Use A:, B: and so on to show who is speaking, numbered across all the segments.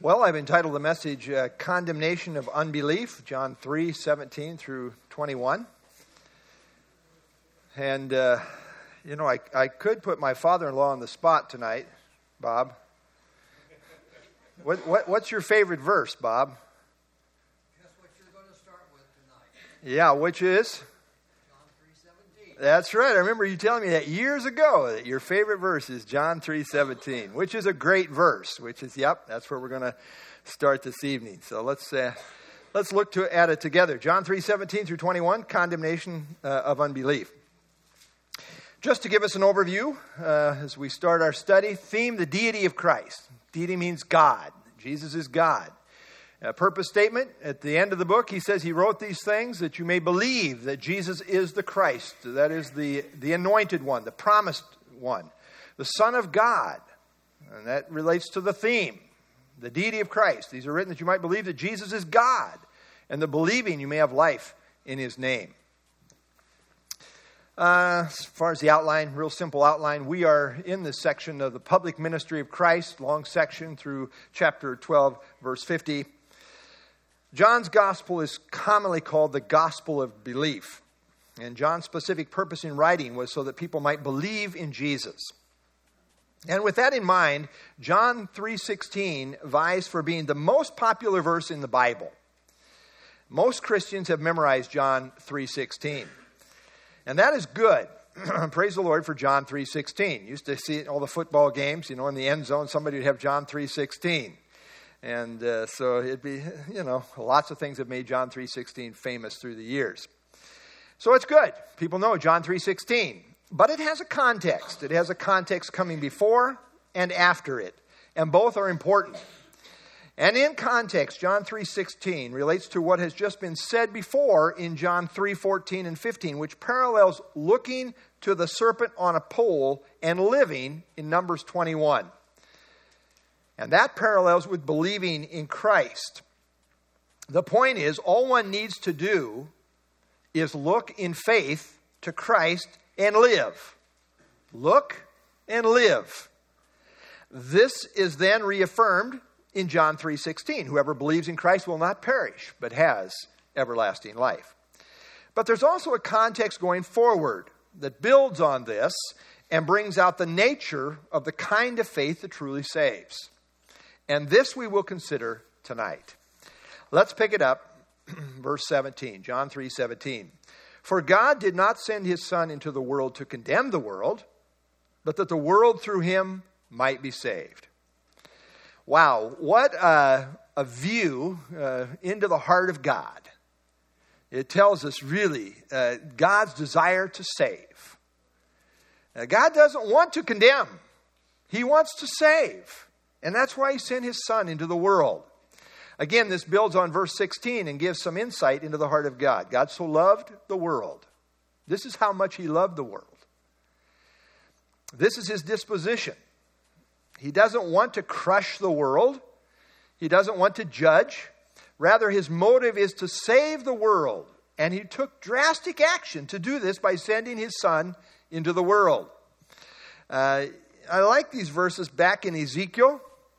A: Well, I've entitled the message, Condemnation of Unbelief, John 3:17 through 21. And, I could put my father-in-law on the spot tonight, Bob. What's your favorite verse, Bob?
B: Guess what you're going to start with tonight.
A: Yeah, which is?
B: John 3:17.
A: That's right. I remember you telling me that years ago, that your favorite verse is John 3:17, which is a great verse, that's where we're going to start this evening. So let's look at it together. John 3:17 through 21, condemnation of unbelief. Just to give us an overview, as we start our study, theme, the deity of Christ. Deity means God. Jesus is God. Purpose statement, at the end of the book, he says he wrote these things that you may believe that Jesus is the Christ. That is the anointed one, the promised one, the Son of God. And that relates to the theme, the deity of Christ. These are written that you might believe that Jesus is God, and the believing you may have life in his name. As far as the outline, real simple outline, we are in this section of the public ministry of Christ, long section through chapter 12, verse 50. John's gospel is commonly called the gospel of belief. And John's specific purpose in writing was so that people might believe in Jesus. And with that in mind, John 3:16 vies for being the most popular verse in the Bible. Most Christians have memorized John 3:16. And that is good. Praise the Lord for John 3:16. Used to see it in all the football games, in the end zone, somebody would have John 3:16. And so it'd be, lots of things have made John 3:16 famous through the years. So it's good. People know John 3:16. But it has a context. It has a context coming before and after it. And both are important. And in context, John 3:16 relates to what has just been said before in John 3:14 and 15, which parallels looking to the serpent on a pole and living in Numbers 21. And that parallels with believing in Christ. The point is, all one needs to do is look in faith to Christ and live. Look and live. This is then reaffirmed in John 3:16. Whoever believes in Christ will not perish, but has everlasting life. But there's also a context going forward that builds on this and brings out the nature of the kind of faith that truly saves. And this we will consider tonight. Let's pick it up, verse 17, John 3:17. For God did not send his Son into the world to condemn the world, but that the world through him might be saved. Wow, what a view into the heart of God. It tells us really God's desire to save. God doesn't want to condemn. He wants to save. And that's why he sent his Son into the world. Again, this builds on verse 16 and gives some insight into the heart of God. God so loved the world. This is how much he loved the world. This is his disposition. He doesn't want to crush the world. He doesn't want to judge. Rather, his motive is to save the world. And he took drastic action to do this by sending his Son into the world. I like these verses back in Ezekiel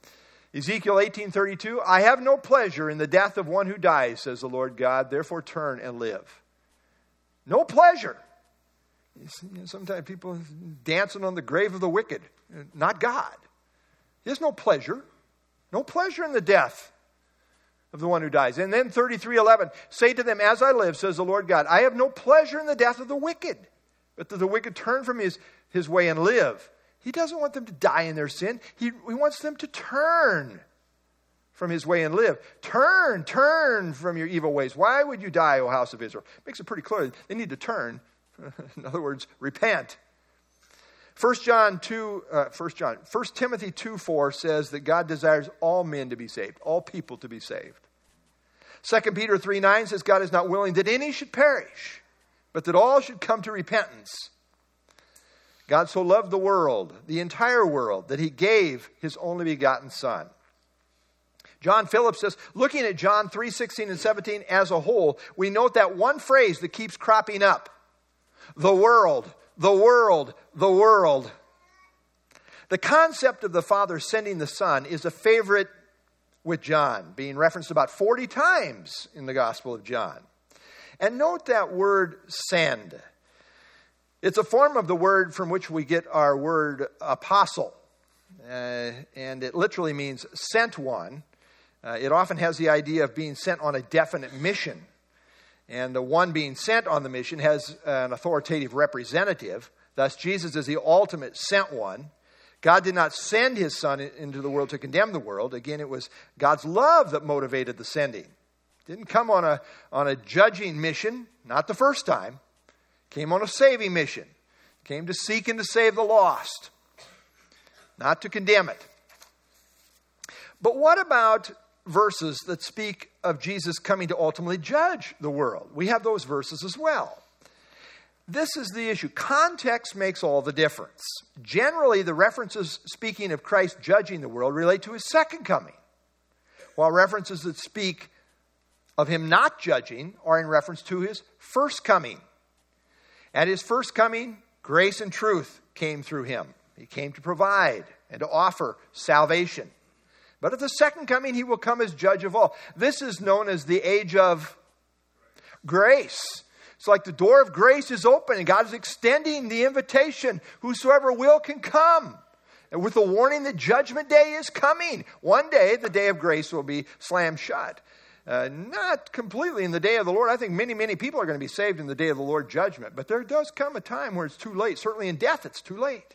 A: 18:32. I have no pleasure in the death of one who dies, says the Lord God. Therefore turn and live. No pleasure. Sometimes people dancing on the grave of the wicked. Not God. He has no pleasure. No pleasure in the death of the one who dies. And then 33:11. Say to them, as I live, says the Lord God, I have no pleasure in the death of the wicked, but that the wicked turn from his way and live. He doesn't want them to die in their sin. He wants them to turn from his way and live. Turn from your evil ways. Why would you die, O house of Israel? Makes it pretty clear. They need to turn. In other words, repent. 1 Timothy 2:4 says that God desires all men to be saved, all people to be saved. 2 Peter 3:9 says God is not willing that any should perish, but that all should come to repentance. God so loved the world, the entire world, that he gave his only begotten Son. John Phillips says, looking at John 3:16 and 17 as a whole, we note that one phrase that keeps cropping up. The world, the world, the world. The concept of the Father sending the Son is a favorite with John, being referenced about 40 times in the Gospel of John. And note that word send. It's a form of the word from which we get our word apostle. And it literally means sent one. It often has the idea of being sent on a definite mission. And the one being sent on the mission has an authoritative representative. Thus, Jesus is the ultimate sent one. God did not send his Son into the world to condemn the world. Again, it was God's love that motivated the sending. Didn't come on a judging mission, not the first time. Came on a saving mission. Came to seek and to save the lost, not to condemn it. But what about verses that speak of Jesus coming to ultimately judge the world? We have those verses as well. This is the issue. Context makes all the difference. Generally, the references speaking of Christ judging the world relate to his second coming, while references that speak of him not judging are in reference to his first coming. At his first coming, grace and truth came through him. He came to provide and to offer salvation. But at the second coming, he will come as judge of all. This is known as the age of grace. It's like the door of grace is open and God is extending the invitation. Whosoever will can come. And with the warning that judgment day is coming. One day, the day of grace will be slammed shut. Not completely in the day of the Lord. I think many, many people are going to be saved in the day of the Lord judgment. But there does come a time where it's too late. Certainly in death, it's too late.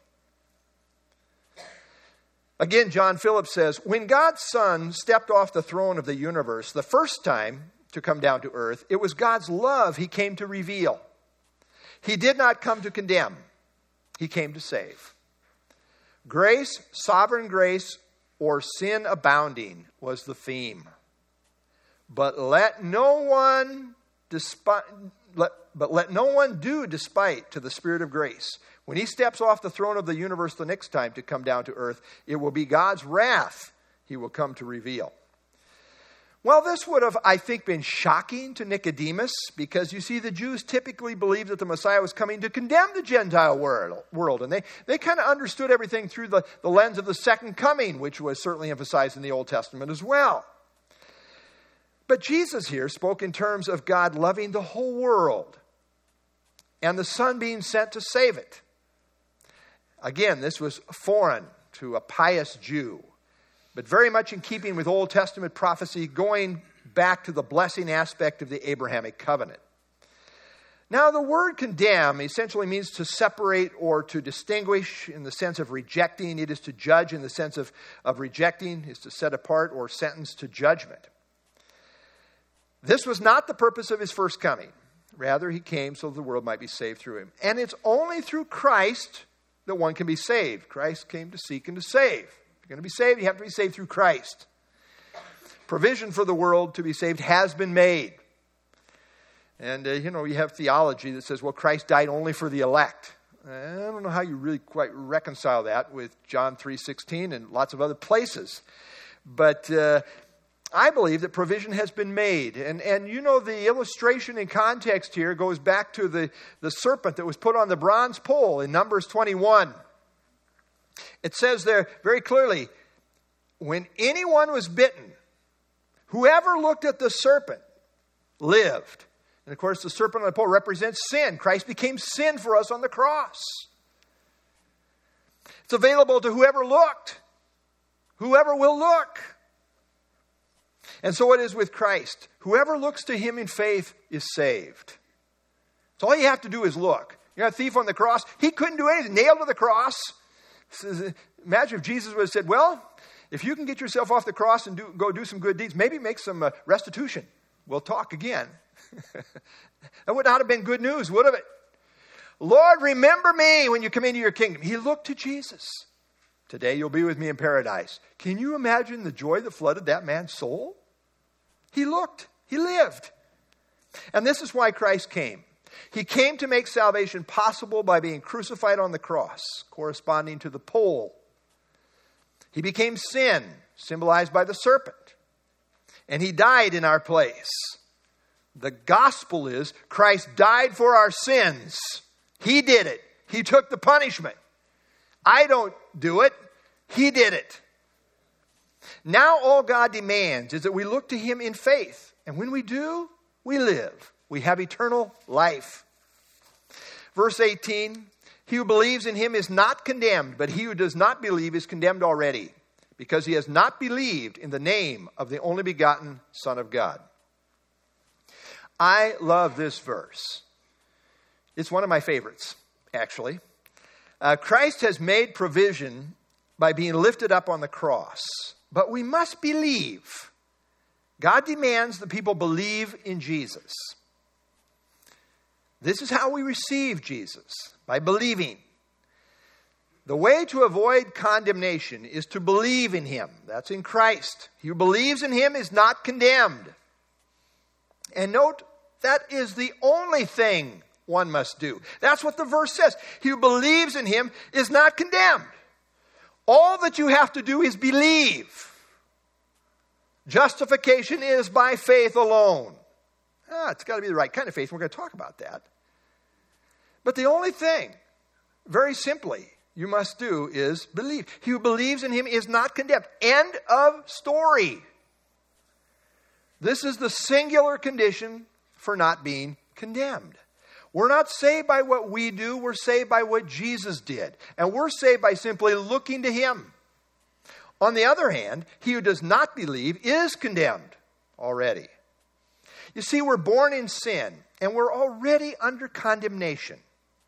A: Again, John Phillips says, when God's Son stepped off the throne of the universe the first time to come down to earth, it was God's love he came to reveal. He did not come to condemn. He came to save. Grace, sovereign grace, or sin abounding was the theme. But let no one do despite to the Spirit of grace. When he steps off the throne of the universe the next time to come down to earth, it will be God's wrath he will come to reveal. Well, this would have, I think, been shocking to Nicodemus because, you see, the Jews typically believed that the Messiah was coming to condemn the Gentile world. And they kind of understood everything through the lens of the second coming, which was certainly emphasized in the Old Testament as well. But Jesus here spoke in terms of God loving the whole world and the Son being sent to save it. Again, this was foreign to a pious Jew, but very much in keeping with Old Testament prophecy, going back to the blessing aspect of the Abrahamic covenant. Now, the word condemn essentially means to separate or to distinguish in the sense of rejecting. It is to judge in the sense of rejecting, is to set apart or sentence to judgment. This was not the purpose of his first coming. Rather, he came so the world might be saved through him. And it's only through Christ that one can be saved. Christ came to seek and to save. If you're going to be saved, you have to be saved through Christ. Provision for the world to be saved has been made. And, you have theology that says, well, Christ died only for the elect. I don't know how you really quite reconcile that with John 3:16 and lots of other places. But I believe that provision has been made. And the illustration in context here goes back to the serpent that was put on the bronze pole in Numbers 21. It says there very clearly, when anyone was bitten, whoever looked at the serpent lived. And of course, the serpent on the pole represents sin. Christ became sin for us on the cross. It's available to whoever looked, whoever will look. And so it is with Christ. Whoever looks to him in faith is saved. So all you have to do is look. You got a thief on the cross. He couldn't do anything. Nailed to the cross. Imagine if Jesus would have said, well, if you can get yourself off the cross and go do some good deeds, maybe make some restitution. We'll talk again. That would not have been good news, would it? Lord, remember me when you come into your kingdom. He looked to Jesus. Today you'll be with me in paradise. Can you imagine the joy that flooded that man's soul? He looked. He lived. And this is why Christ came. He came to make salvation possible by being crucified on the cross, corresponding to the pole. He became sin, symbolized by the serpent. And he died in our place. The gospel is Christ died for our sins. He did it. He took the punishment. I don't do it. He did it. Now all God demands is that we look to him in faith. And when we do, we live. We have eternal life. Verse 18, he who believes in him is not condemned, but he who does not believe is condemned already, because he has not believed in the name of the only begotten Son of God. I love this verse. It's one of my favorites, actually. Christ has made provision by being lifted up on the cross, but we must believe. God demands that people believe in Jesus. This is how we receive Jesus, by believing. The way to avoid condemnation is to believe in him. That's in Christ. He who believes in him is not condemned. And note, that is the only thing one must do. That's what the verse says. He who believes in him is not condemned. All that you have to do is believe. Justification is by faith alone. It's got to be the right kind of faith. We're going to talk about that. But the only thing, very simply, you must do is believe. He who believes in him is not condemned. End of story. This is the singular condition for not being condemned. We're not saved by what we do. We're saved by what Jesus did. And we're saved by simply looking to him. On the other hand, he who does not believe is condemned already. You see, we're born in sin, and we're already under condemnation.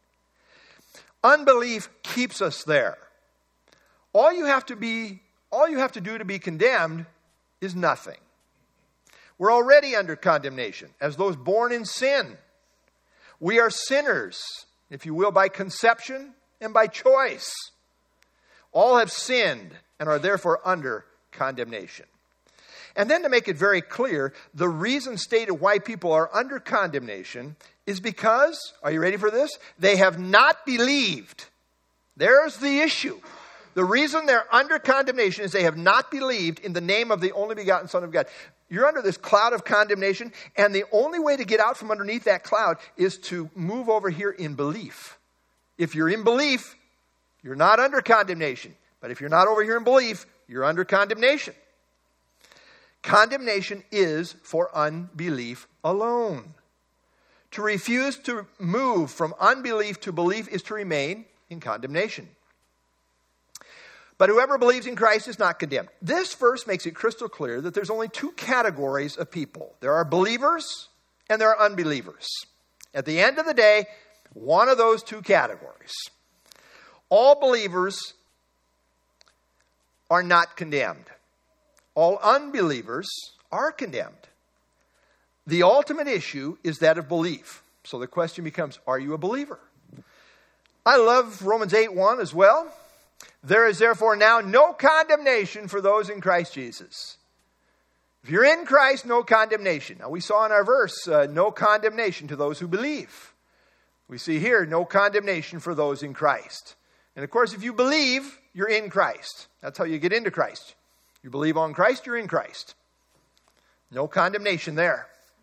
A: Unbelief keeps us there. All you have to do to be condemned is nothing. We're already under condemnation as those born in sin. We are sinners, if you will, by conception and by choice. All have sinned and are therefore under condemnation. And then to make it very clear, the reason stated why people are under condemnation is because, are you ready for this? They have not believed. There's the issue. The reason they're under condemnation is they have not believed in the name of the only begotten Son of God. You're under this cloud of condemnation, and the only way to get out from underneath that cloud is to move over here in belief. If you're in belief, you're not under condemnation. But if you're not over here in belief, you're under condemnation. Condemnation is for unbelief alone. To refuse to move from unbelief to belief is to remain in condemnation. But whoever believes in Christ is not condemned. This verse makes it crystal clear that there's only two categories of people. There are believers and there are unbelievers. At the end of the day, one of those two categories. All believers are not condemned. All unbelievers are condemned. The ultimate issue is that of belief. So the question becomes, are you a believer? I love Romans 8:1 as well. There is therefore now no condemnation for those in Christ Jesus. If you're in Christ, no condemnation. Now we saw in our verse, no condemnation to those who believe. We see here, no condemnation for those in Christ. And of course, if you believe, you're in Christ. That's how you get into Christ. You believe on Christ, you're in Christ. No condemnation there.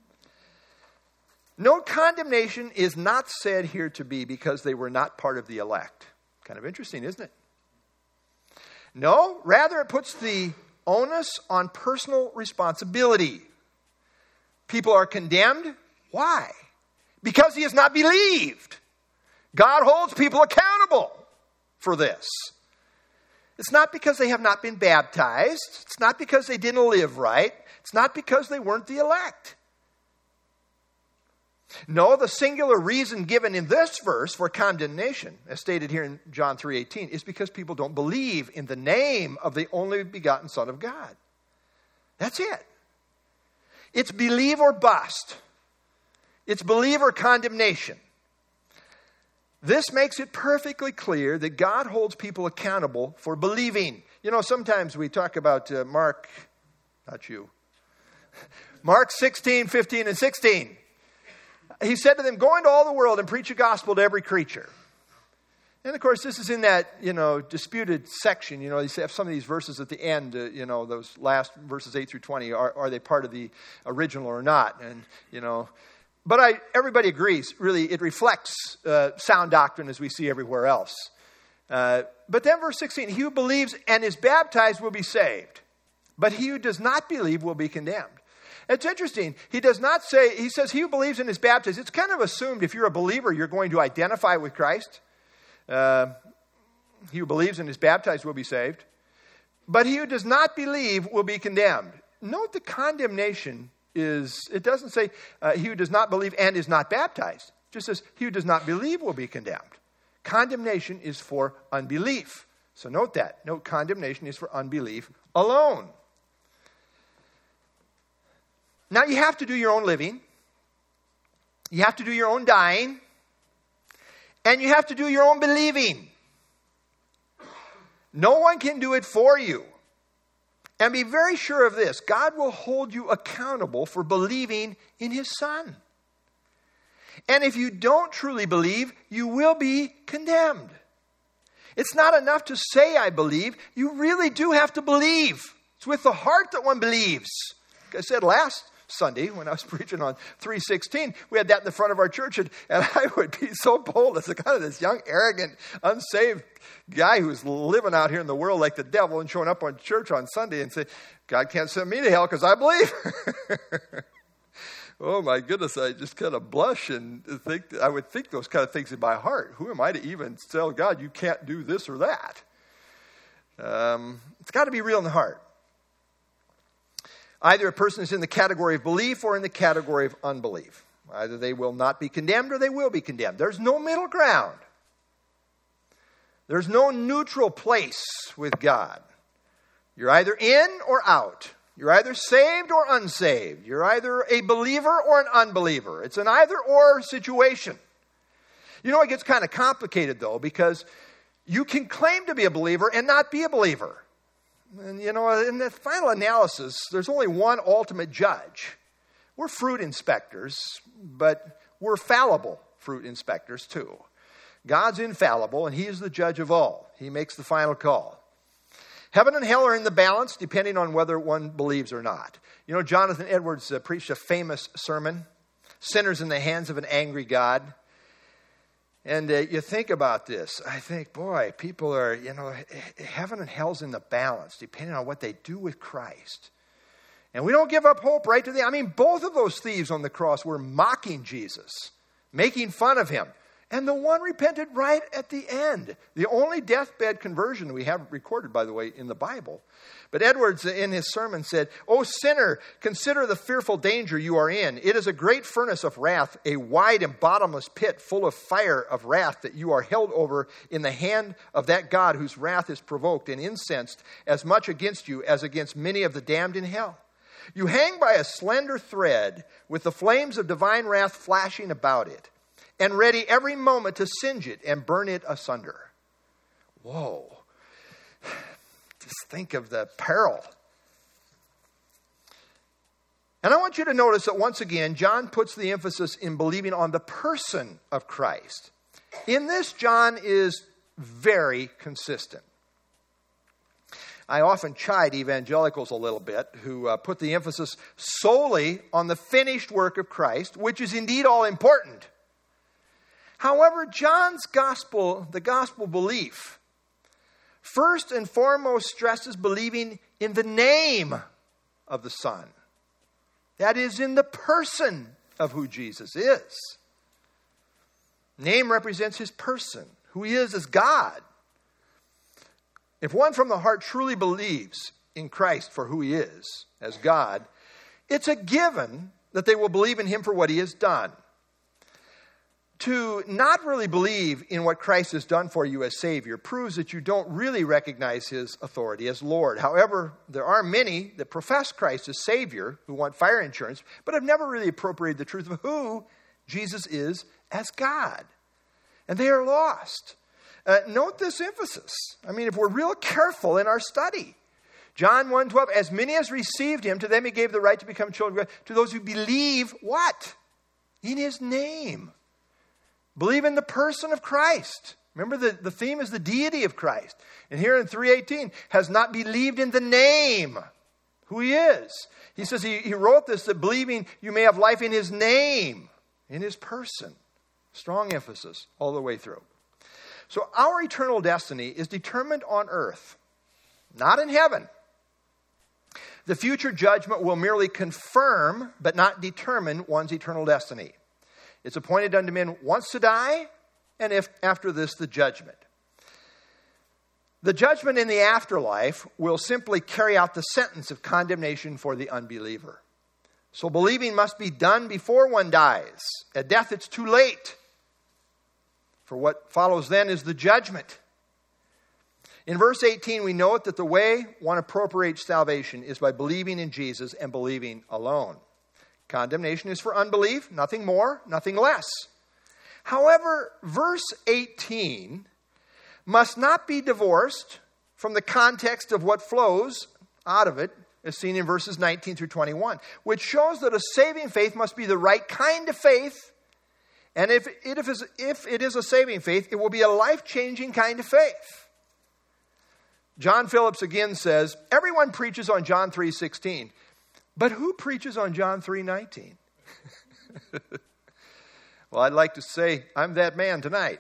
A: No condemnation is not said here to be because they were not part of the elect. Kind of interesting, isn't it? No, rather it puts the onus on personal responsibility. People are condemned. Why? Because he has not believed. God holds people accountable for this. It's not because they have not been baptized. It's not because they didn't live right. It's not because they weren't the elect. No, the singular reason given in this verse for condemnation, as stated here in John 3:18, is because people don't believe in the name of the only begotten Son of God. That's it. It's believe or bust. It's believe or condemnation. This makes it perfectly clear that God holds people accountable for believing. You know, sometimes we talk about Mark 16, 15, and 16. He said to them, go into all the world and preach the gospel to every creature. And of course, this is in that, disputed section. You have some of these verses at the end, those last verses 8 through 20, are they part of the original or not? And, but everybody agrees, really, it reflects sound doctrine as we see everywhere else. But then verse 16, he who believes and is baptized will be saved. But he who does not believe will be condemned. It's interesting. He does not say, he says, he who believes and is baptized. It's kind of assumed if you're a believer, you're going to identify with Christ. He who believes and is baptized will be saved. But he who does not believe will be condemned. Note the condemnation is, it doesn't say he who does not believe and is not baptized. It just says he who does not believe will be condemned. Condemnation is for unbelief. So note that. Note condemnation is for unbelief alone. Now you have to do your own living. You have to do your own dying. And you have to do your own believing. No one can do it for you. And be very sure of this. God will hold you accountable for believing in his Son. And if you don't truly believe, you will be condemned. It's not enough to say, I believe. You really do have to believe. It's with the heart that one believes. Like I said last Sunday when I was preaching on 3:16, we had that in the front of our church, and I would be so bold as a kind of this young, arrogant, unsaved guy who's living out here in the world like the devil and showing up on church on Sunday and say, God can't send me to hell because I believe. Oh my goodness, I just kind of blush and think, I would think those kind of things in my heart. Who am I to even tell God you can't do this or that? It's got to be real in the heart. Either a person is in the category of belief or in the category of unbelief. Either they will not be condemned or they will be condemned. There's no middle ground. There's no neutral place with God. You're either in or out. You're either saved or unsaved. You're either a believer or an unbeliever. It's an either-or situation. You know, it gets kind of complicated, though, because you can claim to be a believer and not be a believer. And, you know, in the final analysis, there's only one ultimate judge. We're fruit inspectors, but we're fallible fruit inspectors, too. God's infallible, and he is the judge of all. He makes the final call. Heaven and hell are in the balance, depending on whether one believes or not. You know, Jonathan Edwards preached a famous sermon, Sinners in the Hands of an Angry God. And you think about this. I think, boy, people are, you know, heaven and hell's in the balance, depending on what they do with Christ. And we don't give up hope right to the end. I mean, both of those thieves on the cross were mocking Jesus, making fun of him. And the one repented right at the end. The only deathbed conversion we have recorded, by the way, in the Bible. But Edwards, in his sermon, said, O sinner, consider the fearful danger you are in. It is a great furnace of wrath, a wide and bottomless pit full of fire of wrath that you are held over in the hand of that God whose wrath is provoked and incensed as much against you as against many of the damned in hell. You hang by a slender thread with the flames of divine wrath flashing about it, and ready every moment to singe it and burn it asunder. Whoa. Just think of the peril. And I want you to notice that once again, John puts the emphasis in believing on the person of Christ. In this, John is very consistent. I often chide evangelicals a little bit who put the emphasis solely on the finished work of Christ, which is indeed all important. However, John's gospel, the gospel belief, first and foremost stresses believing in the name of the Son. That is, in the person of who Jesus is. Name represents his person, who he is as God. If one from the heart truly believes in Christ for who he is as God, it's a given that they will believe in him for what he has done. To not really believe in what Christ has done for you as Savior proves that you don't really recognize his authority as Lord. However, there are many that profess Christ as Savior who want fire insurance, but have never really appropriated the truth of who Jesus is as God. And they are lost. Note this emphasis. I mean, if we're real careful in our study. John 1:12, as many as received him, to them he gave the right to become children of God, to those who believe what? In his name. Believe in the person of Christ. Remember, the theme is the deity of Christ. And here in 3:18, has not believed in the name, who he is. He says he wrote this, that believing you may have life in his name, in his person. Strong emphasis all the way through. So our eternal destiny is determined on earth, not in heaven. The future judgment will merely confirm, but not determine, one's eternal destiny. It's appointed unto men once to die, and if after this, the judgment. The judgment in the afterlife will simply carry out the sentence of condemnation for the unbeliever. So believing must be done before one dies. At death, it's too late. For what follows then is the judgment. In verse 18, we note that the way one appropriates salvation is by believing in Jesus and believing alone. Condemnation is for unbelief, nothing more, nothing less. However, verse 18 must not be divorced from the context of what flows out of it, as seen in verses 19 through 21, which shows that a saving faith must be the right kind of faith, and if it is a saving faith, it will be a life-changing kind of faith. John Phillips again says, everyone preaches on John 3:16, but who preaches on John 3:19? Well, I'd like to say I'm that man tonight.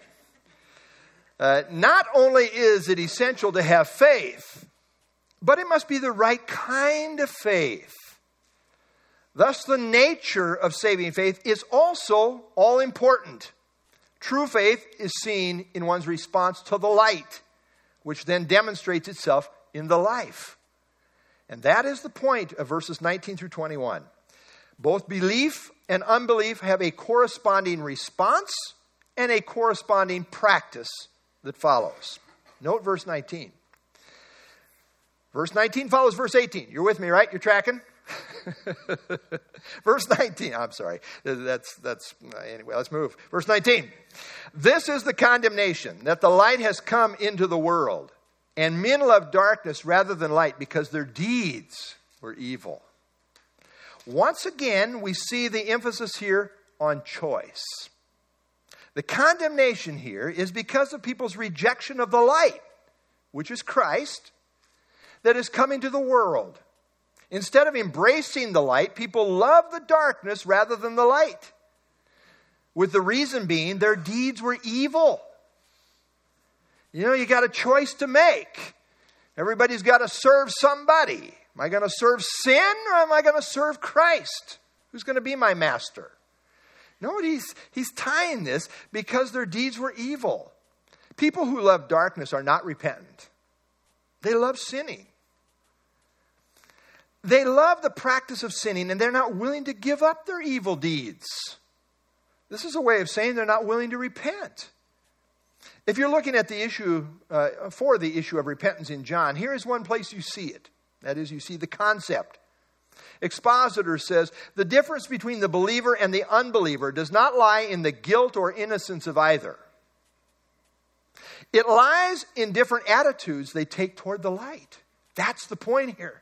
A: Not only is it essential to have faith, but it must be the right kind of faith. Thus, the nature of saving faith is also all important. True faith is seen in one's response to the light, which then demonstrates itself in the life. And that is the point of verses 19 through 21. Both belief and unbelief have a corresponding response and a corresponding practice that follows. Note verse 19. Verse 19 follows verse 18. You're with me, right? You're tracking? Verse 19. I'm sorry. Anyway, let's move. Verse 19. This is the condemnation, that the light has come into the world, and men love darkness rather than light because their deeds were evil. Once again, we see the emphasis here on choice. The condemnation here is because of people's rejection of the light, which is Christ, that is coming to the world. Instead of embracing the light, people love the darkness rather than the light, with the reason being their deeds were evil. You got a choice to make. Everybody's got to serve somebody. Am I going to serve sin or am I going to serve Christ? Who's going to be my master? No, he's tying this because their deeds were evil. People who love darkness are not repentant. They love sinning. They love the practice of sinning, and they're not willing to give up their evil deeds. This is a way of saying they're not willing to repent. If you're looking at the issue, for the issue of repentance in John, here is one place you see it. That is, you see the concept. Expositor says, the difference between the believer and the unbeliever does not lie in the guilt or innocence of either. It lies in different attitudes they take toward the light. That's the point here.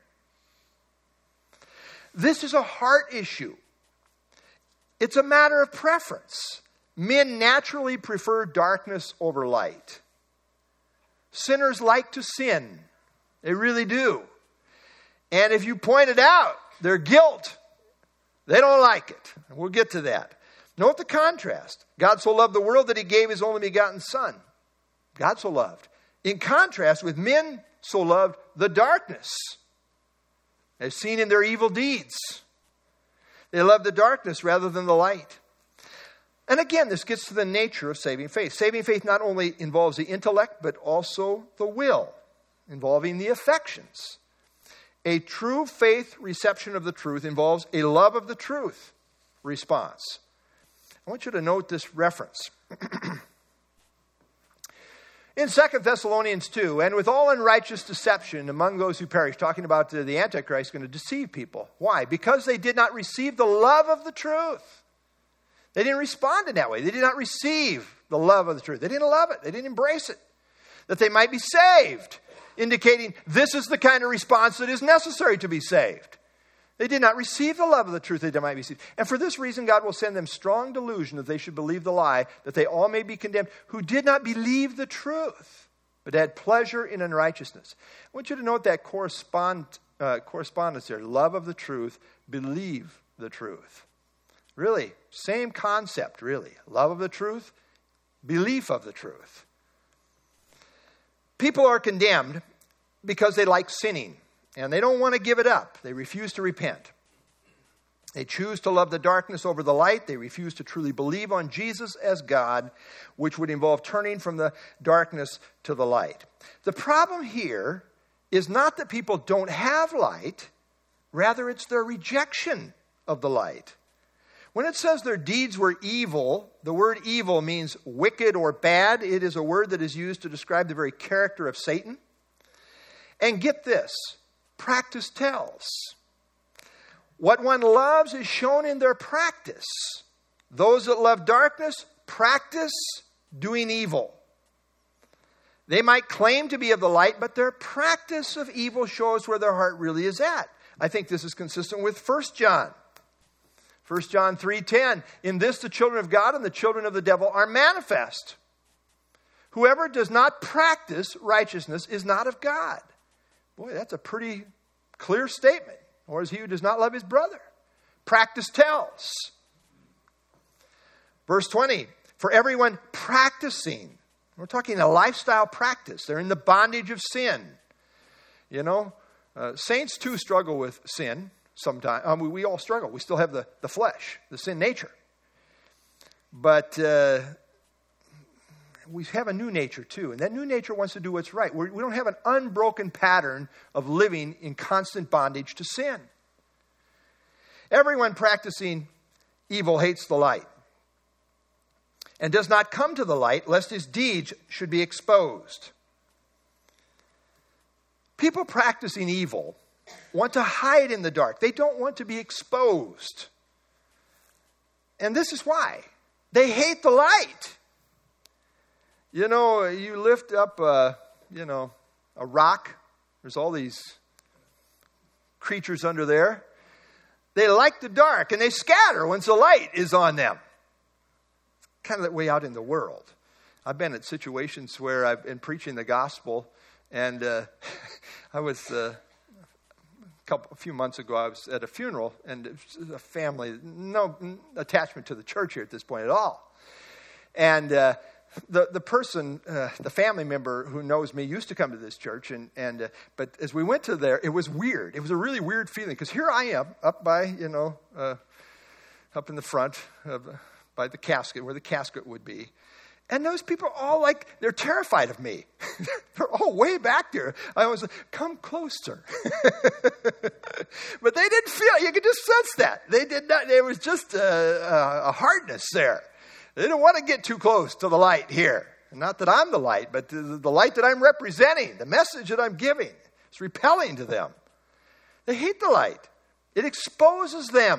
A: This is a heart issue. It's a matter of preference. Men naturally prefer darkness over light. Sinners like to sin. They really do. And if you point it out, their guilt, they don't like it. We'll get to that. Note the contrast. God so loved the world that he gave his only begotten Son. God so loved. In contrast with men so loved the darkness, as seen in their evil deeds. They love the darkness rather than the light. And again, this gets to the nature of saving faith. Saving faith not only involves the intellect, but also the will, involving the affections. A true faith reception of the truth involves a love of the truth response. I want you to note this reference. In 2 Thessalonians 2, and with all unrighteous deception among those who perish, talking about the Antichrist going to deceive people. Why? Because they did not receive the love of the truth. They didn't respond in that way. They did not receive the love of the truth. They didn't love it. They didn't embrace it. That they might be saved, indicating this is the kind of response that is necessary to be saved. They did not receive the love of the truth that they might be saved. And for this reason, God will send them strong delusion that they should believe the lie, that they all may be condemned, who did not believe the truth, but had pleasure in unrighteousness. I want you to note that correspondence there. Love of the truth, believe the truth. Really, same concept, really. Love of the truth, belief of the truth. People are condemned because they like sinning. And they don't want to give it up. They refuse to repent. They choose to love the darkness over the light. They refuse to truly believe on Jesus as God, which would involve turning from the darkness to the light. The problem here is not that people don't have light. Rather, it's their rejection of the light. When it says their deeds were evil, the word evil means wicked or bad. It is a word that is used to describe the very character of Satan. And get this, practice tells. What one loves is shown in their practice. Those that love darkness practice doing evil. They might claim to be of the light, but their practice of evil shows where their heart really is at. I think this is consistent with 1 John. 1 John 3:10, in this the children of God and the children of the devil are manifest. Whoever does not practice righteousness is not of God. Boy, that's a pretty clear statement. Or is he who does not love his brother? Practice tells. Verse 20, for everyone practicing. We're talking a lifestyle practice. They're in the bondage of sin. You know, saints too struggle with sin sometimes. We all struggle. We still have the flesh, the sin nature. But we have a new nature too. And that new nature wants to do what's right. We don't have an unbroken pattern of living in constant bondage to sin. Everyone practicing evil hates the light and does not come to the light lest his deeds should be exposed. People practicing evil want to hide in the dark. They don't want to be exposed. And this is why. They hate the light. You know, you lift up, a rock. There's all these creatures under there. They like the dark, and they scatter once the light is on them. Kind of that way out in the world. I've been at situations where I've been preaching the gospel, and I was a few months ago. I was at a funeral, and it was a family, no attachment to the church here at this point at all, and the person, the family member who knows me used to come to this church, but as we went to there, it was weird. It was a really weird feeling because here I am up by up in the front by the casket where the casket would be. And those people are all they're terrified of me. They're all way back there. I was like, come closer. But they didn't feel, you could just sense that. They did not, there was just a hardness there. They didn't want to get too close to the light here. Not that I'm the light, but the light that I'm representing, the message that I'm giving. It's repelling to them. They hate the light. It exposes them.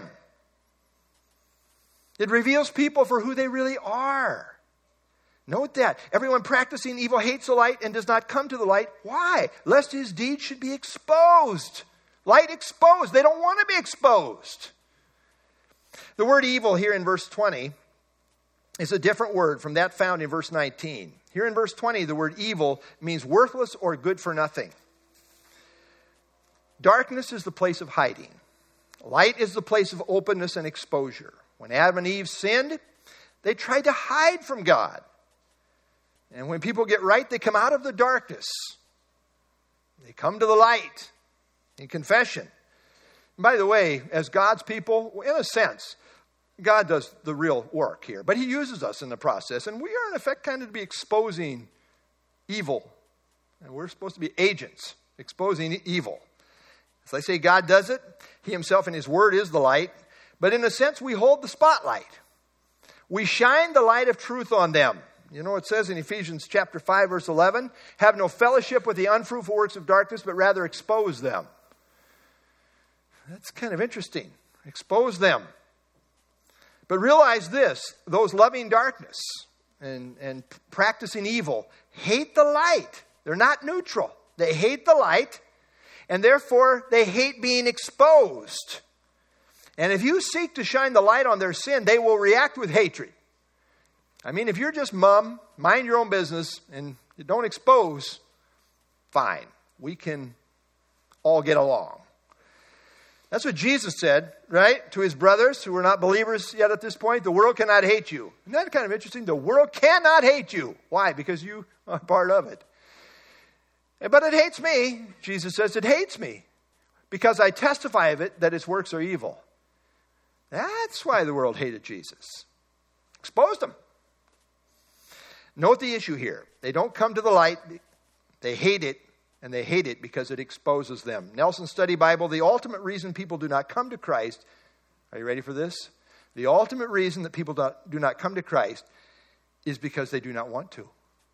A: It reveals people for who they really are. Note that. Everyone practicing evil hates the light and does not come to the light. Why? Lest his deeds should be exposed. Light exposed. They don't want to be exposed. The word evil here in verse 20 is a different word from that found in verse 19. Here in verse 20, the word evil means worthless or good for nothing. Darkness is the place of hiding. Light is the place of openness and exposure. When Adam and Eve sinned, they tried to hide from God. And when people get right, they come out of the darkness. They come to the light in confession. And by the way, as God's people, in a sense, God does the real work here. But he uses us in the process. And we are, in effect, kind of to be exposing evil. And we're supposed to be agents, exposing evil. As I say, God does it. He himself and his word is the light. But in a sense, we hold the spotlight. We shine the light of truth on them. You know, it says in Ephesians chapter 5, verse 11, have no fellowship with the unfruitful works of darkness, but rather expose them. That's kind of interesting. Expose them. But realize this, those loving darkness and practicing evil hate the light. They're not neutral. They hate the light, and therefore they hate being exposed. And if you seek to shine the light on their sin, they will react with hatred. I mean, if you're just mum, mind your own business, and you don't expose, fine. We can all get along. That's what Jesus said, right? To his brothers who were not believers yet at this point. The world cannot hate you. Isn't that kind of interesting? The world cannot hate you. Why? Because you are part of it. But it hates me. Jesus says it hates me. because I testify of it that its works are evil. That's why the world hated Jesus. Exposed him. Note the issue here. They don't come to the light. They hate it, and they hate it because it exposes them. Nelson Study Bible, the ultimate reason people do not come to Christ. Are you ready for this? The ultimate reason that people do not come to Christ is because they do not want to.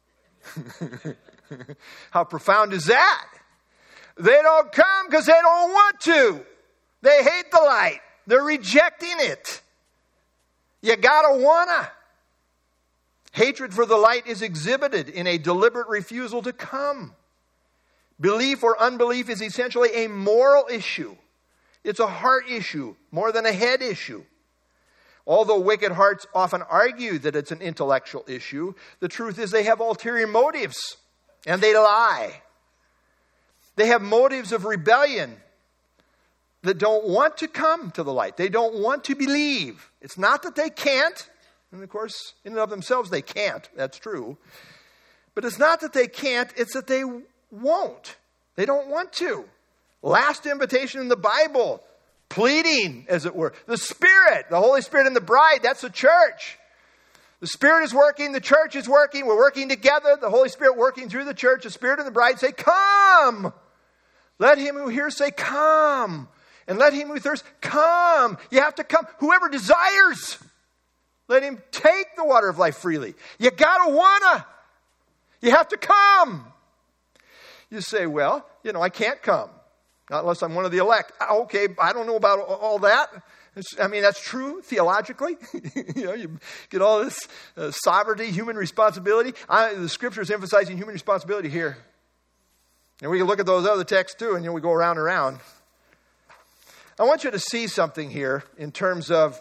A: How profound is that? They don't come because they don't want to. They hate the light. They're rejecting it. You gotta wanna. Hatred for the light is exhibited in a deliberate refusal to come. Belief or unbelief is essentially a moral issue. It's a heart issue more than a head issue. Although wicked hearts often argue that it's an intellectual issue, the truth is they have ulterior motives, and they lie. They have motives of rebellion that don't want to come to the light. They don't want to believe. It's not that they can't, and of course, in and of themselves, they can't. That's true. But it's not that they can't, it's that they won't. They don't want to. Last invitation in the Bible, pleading, as it were. The Spirit, the Holy Spirit and the bride, that's the church. The Spirit is working, the church is working, we're working together, the Holy Spirit working through the church, the Spirit and the bride say, come! Let him who hears say, come! And let him who thirsts, come! You have to come. Whoever desires, let him take the water of life freely. You gotta wanna. You have to come. You say, well, I can't come. Not unless I'm one of the elect. Okay, I don't know about all that. That's true theologically. You get all this sovereignty, human responsibility. The Scripture is emphasizing human responsibility here. And we can look at those other texts too, and we go around and around. I want you to see something here in terms of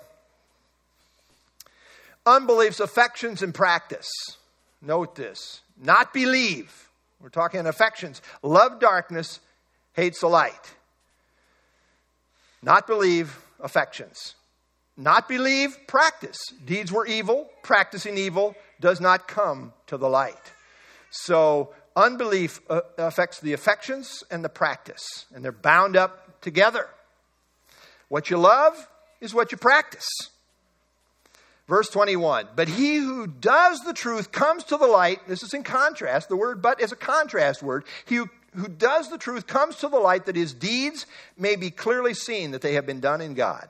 A: unbelief's affections and practice. Note this. Not believe. We're talking affections. Love darkness, hates the light. Not believe, affections. Not believe, practice. Deeds were evil. Practicing evil does not come to the light. So unbelief affects the affections and the practice. And they're bound up together. What you love is what you practice. Verse 21, but he who does the truth comes to the light. This is in contrast. The word but is a contrast word. He who does the truth comes to the light that his deeds may be clearly seen that they have been done in God.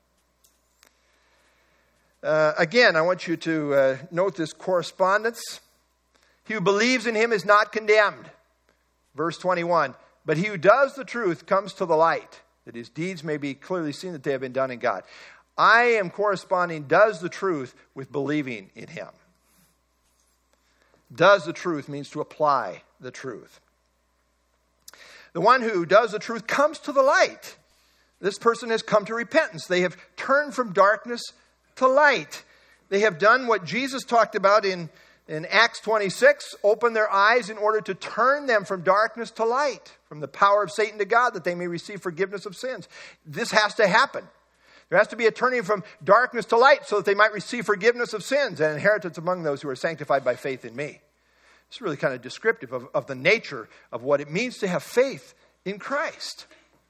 A: Again, I want you to note this correspondence. He who believes in him is not condemned. Verse 21, but he who does the truth comes to the light that his deeds may be clearly seen that they have been done in God. I am corresponding does the truth with believing in him. Does the truth means to apply the truth. The one who does the truth comes to the light. This person has come to repentance. They have turned from darkness to light. They have done what Jesus talked about in Acts 26, open their eyes in order to turn them from darkness to light, from the power of Satan to God, that they may receive forgiveness of sins. This has to happen. There has to be a turning from darkness to light so that they might receive forgiveness of sins and inheritance among those who are sanctified by faith in me. It's really kind of descriptive of the nature of what it means to have faith in Christ.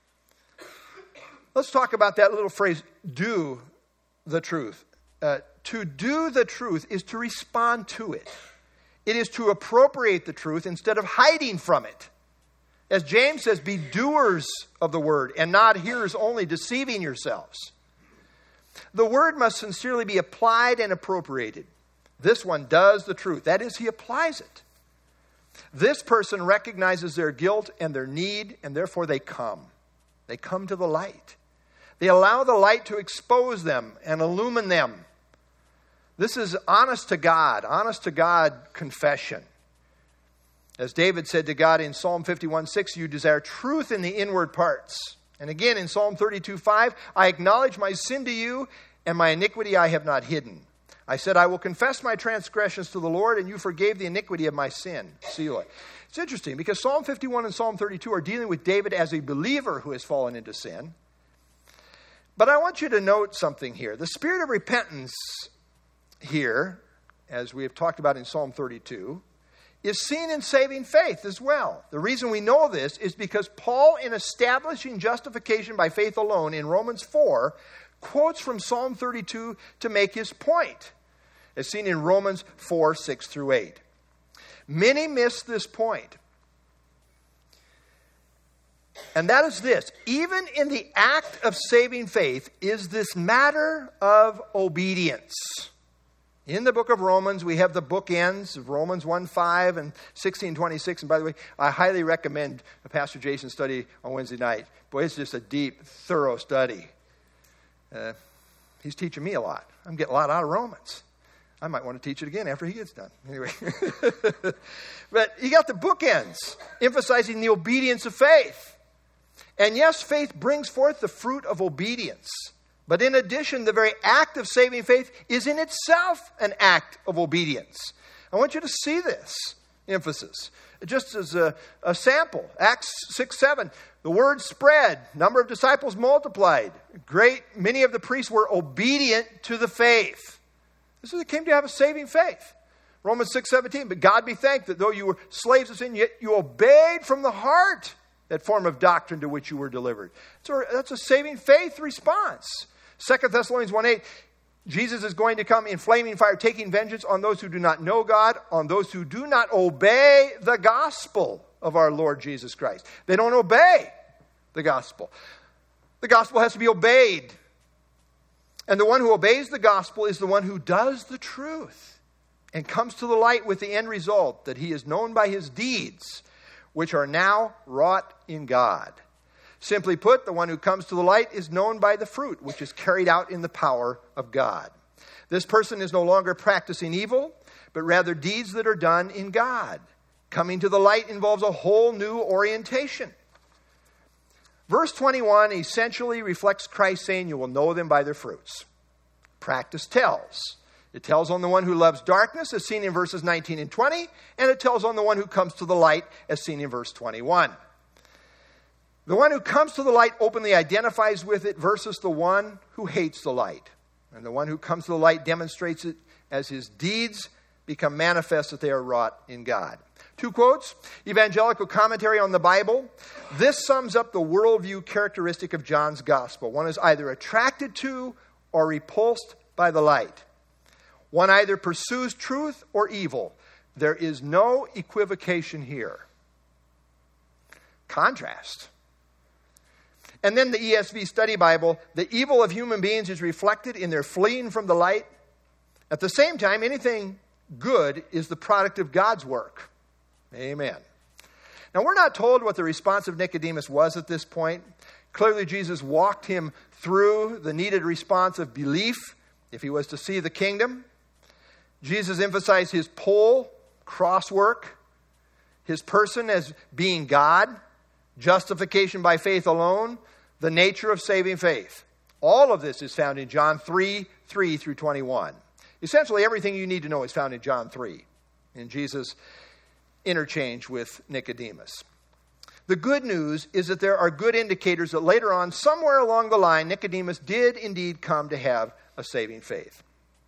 A: Let's talk about that little phrase, do the truth. To do the truth is to respond to it. It is to appropriate the truth instead of hiding from it. As James says, be doers of the word and not hearers only, deceiving yourselves. The word must sincerely be applied and appropriated. This one does the truth. That is, he applies it. This person recognizes their guilt and their need, and therefore they come. They come to the light. They allow the light to expose them and illumine them. This is honest to God confession. As David said to God in Psalm 51:6, you desire truth in the inward parts. And again in Psalm 32:5, I acknowledge my sin to you, and my iniquity I have not hidden. I said, I will confess my transgressions to the Lord, and you forgave the iniquity of my sin. Selah. It's interesting because Psalm 51 and Psalm 32 are dealing with David as a believer who has fallen into sin. But I want you to note something here. The spirit of repentance here, as we have talked about in Psalm 32, is seen in saving faith as well. The reason we know this is because Paul, in establishing justification by faith alone in Romans 4, quotes from Psalm 32 to make his point, as seen in Romans 4, 6 through 8. Many miss this point. And that is this: even in the act of saving faith is this matter of obedience. In the book of Romans, we have the bookends of Romans 1:5 and 16:26. And by the way, I highly recommend Pastor Jason's study on Wednesday night. Boy, it's just a deep, thorough study. He's teaching me a lot. I'm getting a lot out of Romans. I might want to teach it again after he gets done. Anyway. But you got the bookends, emphasizing the obedience of faith. And yes, faith brings forth the fruit of obedience. But in addition, the very act of saving faith is in itself an act of obedience. I want you to see this emphasis. Just as a sample, Acts 6:7, the word spread, number of disciples multiplied. Many of the priests were obedient to the faith. This is, they came to have a saving faith. Romans 6:17, but God be thanked that though you were slaves of sin, yet you obeyed from the heart that form of doctrine to which you were delivered. So that's a saving faith response. 2 Thessalonians 1:8, Jesus is going to come in flaming fire, taking vengeance on those who do not know God, on those who do not obey the gospel of our Lord Jesus Christ. They don't obey the gospel. The gospel has to be obeyed. And the one who obeys the gospel is the one who does the truth and comes to the light with the end result that he is known by his deeds, which are now wrought in God. Simply put, the one who comes to the light is known by the fruit, which is carried out in the power of God. This person is no longer practicing evil, but rather deeds that are done in God. Coming to the light involves a whole new orientation. Verse 21 essentially reflects Christ saying, you will know them by their fruits. Practice tells. It tells on the one who loves darkness, as seen in verses 19 and 20, and it tells on the one who comes to the light, as seen in verse 21. The one who comes to the light openly identifies with it versus the one who hates the light. And the one who comes to the light demonstrates it as his deeds become manifest that they are wrought in God. 2 quotes. Evangelical Commentary on the Bible. This sums up the worldview characteristic of John's gospel. One is either attracted to or repulsed by the light. One either pursues truth or evil. There is no equivocation here. Contrast. And then the ESV Study Bible, the evil of human beings is reflected in their fleeing from the light. At the same time, anything good is the product of God's work. Amen. Now, we're not told what the response of Nicodemus was at this point. Clearly, Jesus walked him through the needed response of belief if he was to see the kingdom. Jesus emphasized his pole, cross work, his person as being God, justification by faith alone, the nature of saving faith. All of this is found in John 3:3 through 21. Essentially, everything you need to know is found in John 3, in Jesus' interchange with Nicodemus. The good news is that there are good indicators that later on, somewhere along the line, Nicodemus did indeed come to have a saving faith.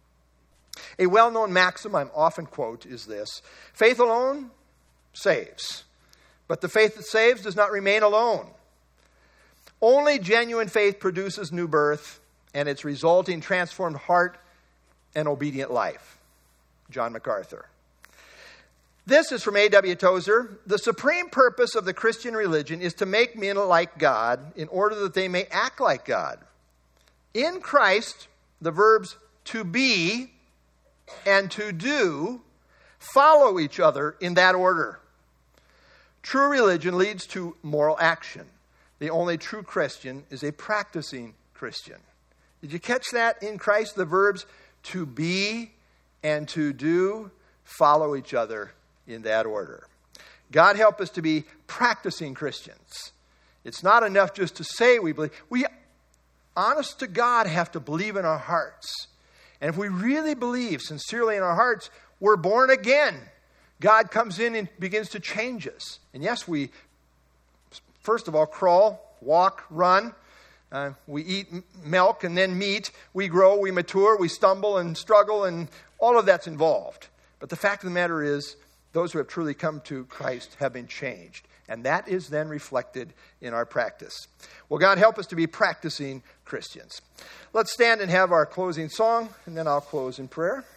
A: A well-known maxim I often quote is this: faith alone saves, but the faith that saves does not remain alone. Only genuine faith produces new birth and its resulting transformed heart and obedient life. John MacArthur. This is from A.W. Tozer. The supreme purpose of the Christian religion is to make men like God in order that they may act like God. In Christ, the verbs to be and to do follow each other in that order. True religion leads to moral action. The only true Christian is a practicing Christian. Did you catch that? In Christ, the verbs to be and to do follow each other in that order. God help us to be practicing Christians. It's not enough just to say we believe. We, honest to God, have to believe in our hearts. And if we really believe sincerely in our hearts, we're born again. God comes in and begins to change us. And yes, we, first of all, crawl, walk, run. We eat milk and then meat. We grow, we mature, we stumble and struggle, and all of that's involved. But the fact of the matter is, those who have truly come to Christ have been changed. And that is then reflected in our practice. Well, God help us to be practicing Christians. Let's stand and have our closing song, and then I'll close in prayer.